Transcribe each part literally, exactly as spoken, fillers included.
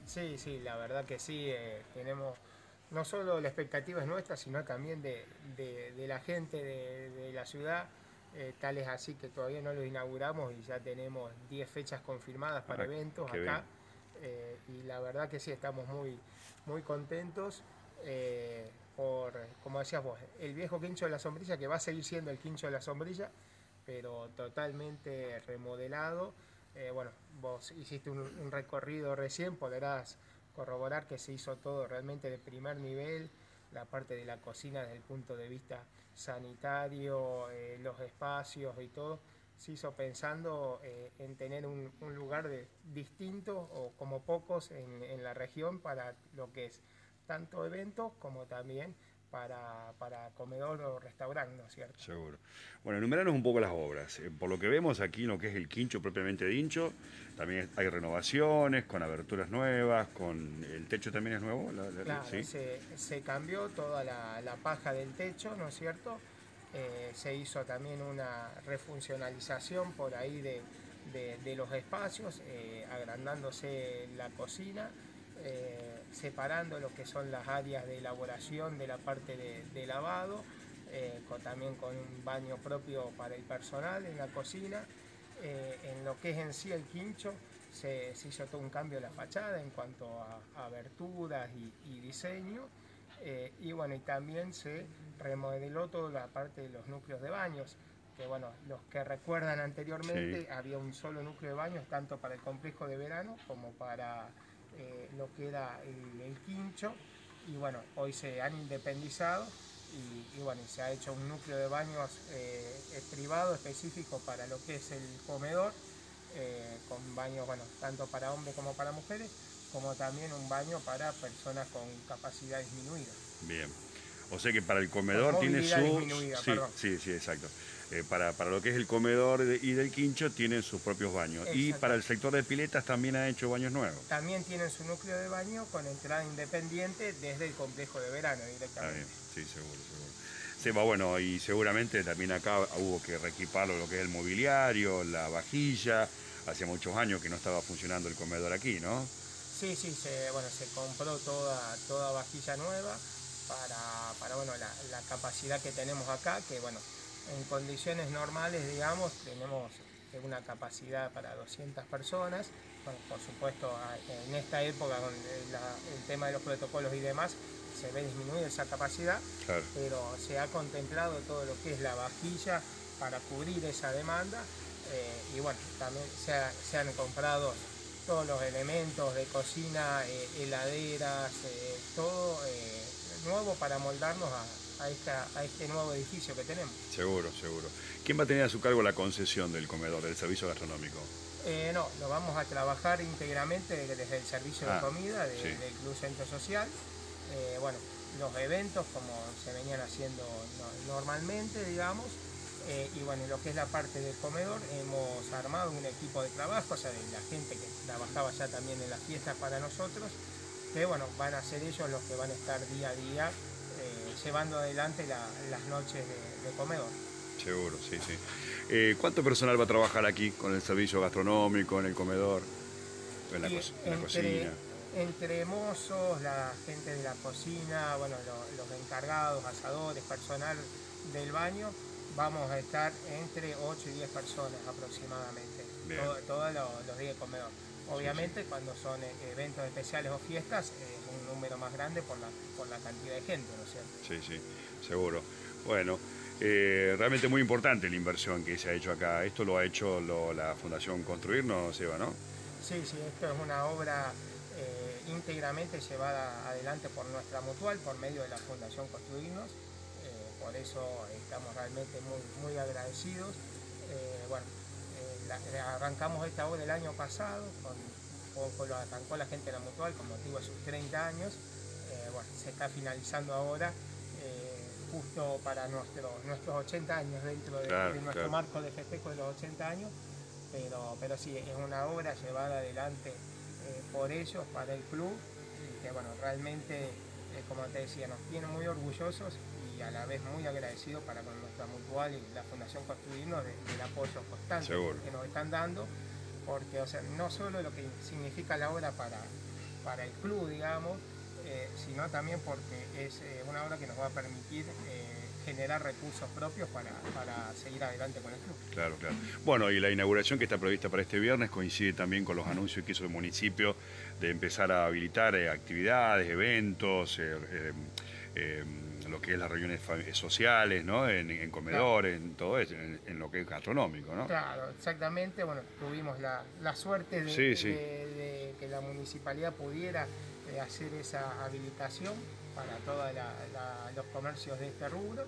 Sí, sí, la verdad que sí, eh, tenemos, no solo la expectativa es nuestra, sino también de, de- de la gente de, de la ciudad, eh, tal es así que todavía no lo inauguramos y ya tenemos diez fechas confirmadas para Ah, eventos qué acá, bien. eh, y la verdad que sí, estamos muy, muy contentos eh, por, como decías vos, el viejo quincho de la sombrilla, que va a seguir siendo el quincho de la sombrilla, pero totalmente remodelado. Eh, bueno, vos hiciste un, un recorrido recién, podrás corroborar que se hizo todo realmente de primer nivel, la parte de la cocina desde el punto de vista sanitario, eh, los espacios y todo, se hizo pensando eh, en tener un, un lugar de, distinto o como pocos en, en la región para lo que es tanto eventos como también para, para comedor o restaurante, ¿no es cierto? Seguro. Bueno, enumeranos un poco las obras. Eh, por lo que vemos aquí en lo que es el quincho propiamente dicho, también hay renovaciones, con aberturas nuevas, con el techo también es nuevo, la- la- Claro, ¿sí? se, se cambió toda la, la paja del techo, ¿no es cierto? Eh, se hizo también una refuncionalización por ahí de, de- de los espacios, eh, agrandándose la cocina, eh, separando lo que son las áreas de elaboración de la parte de, de lavado, eh, con- también con un baño propio para el personal en la cocina. Eh, en lo que es en sí el quincho, se, se hizo todo un cambio en la fachada en cuanto a, a aberturas y, y diseño. Eh, y bueno, y también se remodeló toda la parte de los núcleos de baños, que bueno, los que recuerdan Sí. anteriormente había un solo núcleo de baños, tanto para el complejo de verano como para eh, lo que era el, el quincho. Y bueno, hoy se han independizado y, y bueno, y se ha hecho un núcleo de baños eh, eh, privado específico para lo que es el comedor, eh, con baños, bueno, tanto para hombres como para mujeres, como también un baño para personas con capacidad disminuida, Bien. O sea que para el con comedor tiene movilidad su... disminuida, Sí, perdón. sí, sí, exacto. Eh, para, para lo que es el comedor de- y del quincho tienen sus propios baños. Y para el Exactamente. sector de piletas también ha hecho baños nuevos. También tienen su núcleo de baño con entrada independiente desde el complejo de verano Está bien, directamente. sí, seguro, seguro. Sí, va bueno, y seguramente también acá hubo que reequiparlo lo que es el mobiliario, la vajilla. Hace muchos años que no estaba funcionando el comedor aquí, ¿no? Sí, sí, se, bueno, se compró toda, toda vajilla nueva para, para bueno, la, la capacidad que tenemos acá, que bueno, en condiciones normales, digamos, tenemos una capacidad para doscientas personas. Bueno, por supuesto, en esta época donde la- el tema de los protocolos y demás se ve disminuida esa capacidad, Claro. pero se ha contemplado todo lo que es la vajilla para cubrir esa demanda, eh, y bueno, también se, ha- se han comprado todos los elementos de cocina, eh, heladeras, eh, todo eh, nuevo para moldarnos a, a, esta, a este nuevo edificio que tenemos. Seguro, seguro. ¿Quién va a tener a su cargo la concesión del comedor, del servicio gastronómico? Eh, no, lo vamos a trabajar íntegramente desde el servicio de Ah, comida de- sí, del Club Centro Social. Eh, bueno, los eventos como se venían haciendo no- normalmente, digamos. Eh, y bueno, lo que es la parte del comedor, hemos armado un equipo de trabajo, o sea, de la gente que trabajaba ya también en las fiestas para nosotros, que bueno, van a ser ellos los que van a estar día a día eh, llevando adelante la- las noches de, de comedor. seguro, sí, sí. Eh, ¿cuánto personal va a trabajar aquí con el servicio gastronómico, en el comedor, en la, co- Y en la entre, cocina? entre mozos, la gente de la cocina, bueno, lo- los encargados, asadores, personal del baño, vamos a estar entre ocho y diez personas aproximadamente, Bien, todo- todos los, los días de comedor. sí, sí. Obviamente cuando son eh, eventos especiales o fiestas es un número más grande por la, por la cantidad de gente, ¿no es cierto? Sí, sí, seguro. Bueno, eh, realmente muy importante la inversión que se ha hecho acá. Esto lo ha hecho lo- la Fundación Construirnos, Eva, ¿no? Sí, sí, esto es una obra eh, íntegramente llevada adelante por nuestra mutual, por medio de la Fundación Construirnos. Eh, por eso estamos realmente muy, muy agradecidos. Eh, bueno, eh, la- arrancamos esta obra el año pasado, con, con- con lo arrancó la gente de la mutual con motivo de sus treinta años. Eh, bueno, se está finalizando ahora, eh, justo para nuestro, nuestros ochenta años, dentro de, Claro, de nuestro claro, marco de festejo de los ochenta años. Pero, pero sí, es una obra llevada adelante eh, por ellos, para el club, y que bueno, realmente, eh, como te decía, nos tiene muy orgullosos y a la vez muy agradecidos para con nuestra mutual y la Fundación Construirnos de- del apoyo constante seguro. que nos están dando, porque o sea, no solo lo que significa la obra para, para el club, digamos, eh, sino también porque es eh, una obra que nos va a permitir eh, generar recursos propios para, para seguir adelante con el club. Claro, claro. Bueno, y la inauguración que está prevista para este viernes coincide también con los anuncios que hizo el municipio de empezar a habilitar eh, actividades, eventos, eh, eh, eh, lo que es las reuniones sociales, ¿no? En, en comedores, claro. En todo eso, en, en lo que es gastronómico, ¿no? Claro, exactamente. Bueno, tuvimos la, la suerte de, sí, sí. de, de que la municipalidad pudiera eh, hacer esa habilitación para todos los comercios de este rubro.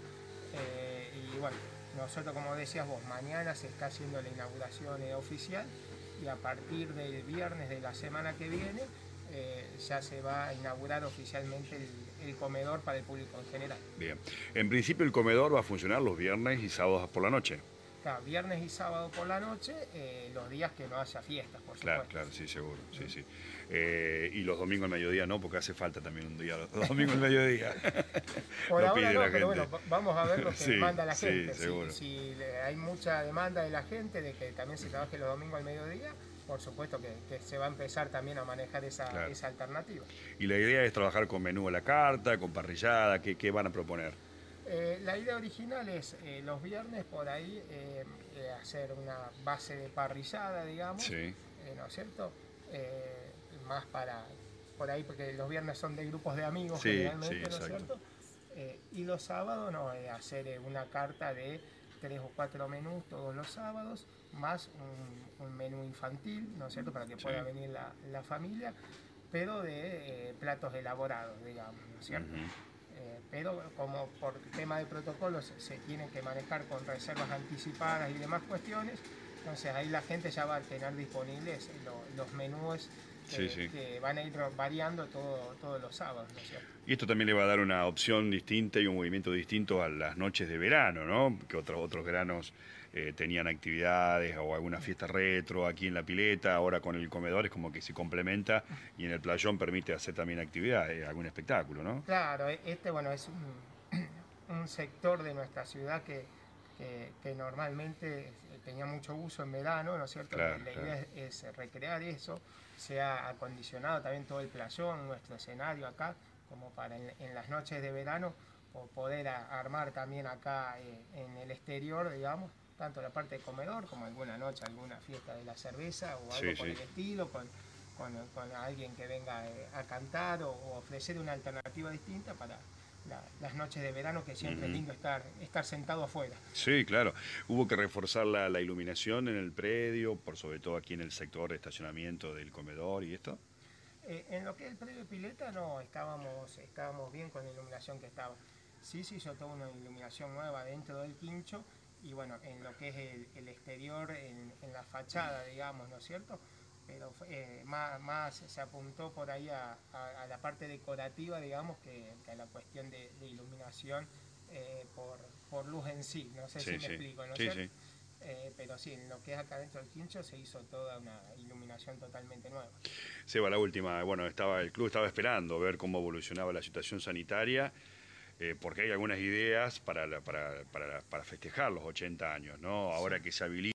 Eh, y bueno, nosotros, como decías vos, mañana se está haciendo la inauguración eh, oficial y a partir del viernes de la semana que viene eh, ya se va a inaugurar oficialmente el, el comedor para el público en general. Bien, en principio el comedor va a funcionar los viernes y sábados por la noche. Claro, viernes y sábado por la noche, eh, los días que no haya fiestas, por supuesto. Claro, claro, sí, seguro, sí, sí. Eh, y los domingos al mediodía no, porque hace falta también un día, los domingos al mediodía. Por ahora no, pero bueno, vamos a ver lo que sí, manda la gente. Sí, seguro. Si, si hay mucha demanda de la gente de que también se trabaje los domingos al mediodía, por supuesto que, que se va a empezar también a manejar esa, claro. esa alternativa. Y la idea es trabajar con menú a la carta, con parrillada, ¿qué, qué van a proponer? Eh, la idea original es eh, los viernes por ahí eh, eh, hacer una base de parrillada, digamos, sí. eh, ¿no es cierto? Eh, más para, por ahí, porque los viernes son de grupos de amigos sí, generalmente, sí, ¿no es cierto? Eh, y los sábados, no, eh, hacer eh, una carta de tres o cuatro menús todos los sábados, más un, un menú infantil, ¿no es cierto? Para que pueda sí. venir la, la familia, pero de eh, platos elaborados, digamos, ¿no es cierto? Uh-huh. Eh, pero como por tema de protocolos se, se tienen que manejar con reservas anticipadas y demás cuestiones, entonces ahí la gente ya va a tener disponibles lo, los menús que, sí, sí. que van a ir variando todo, todos los sábados, ¿no es cierto? Y esto también le va a dar una opción distinta y un movimiento distinto a las noches de verano, ¿no? Que otros, otros veranos eh, tenían actividades o alguna fiesta retro aquí en la pileta, ahora con el comedor es como que se complementa y en el playón permite hacer también actividades, algún espectáculo, ¿no? Claro, este bueno es un, un sector de nuestra ciudad que, que, que normalmente tenía mucho uso en verano, ¿no es cierto? Claro, la claro. idea es, es recrear eso, se ha acondicionado también todo el playón, nuestro escenario acá, como para en, en las noches de verano o poder a, armar también acá eh, en el exterior, digamos, tanto la parte de comedor como alguna noche, alguna fiesta de la cerveza o algo sí, por sí. el estilo, con, con, con alguien que venga eh, a cantar o, o ofrecer una alternativa distinta para la, las noches de verano, que siempre uh-huh. es lindo estar, estar sentado afuera. Sí, claro. Hubo que reforzar la, la iluminación en el predio, por sobre todo aquí en el sector de estacionamiento del comedor y esto. Eh, en lo que es el predio de pileta no, estábamos, estábamos bien con la iluminación que estaba. Sí se hizo toda una iluminación nueva dentro del quincho y bueno, en lo que es el, el exterior, en, en la fachada, digamos, ¿no es cierto? Pero eh, más, más se apuntó por ahí a, a, a la parte decorativa, digamos, que, que a la cuestión de, de iluminación eh, por, por luz en sí. No sé sí, si me sí. explico, ¿no es sí, cierto? Sí. Eh, pero sí, en lo que es acá dentro del quincho se hizo toda una iluminación totalmente nueva. Seba, la última, bueno, estaba el club estaba esperando ver cómo evolucionaba la situación sanitaria, eh, porque hay algunas ideas para, la, para, para, para festejar los ochenta años, ¿no? Ahora sí. que se habilita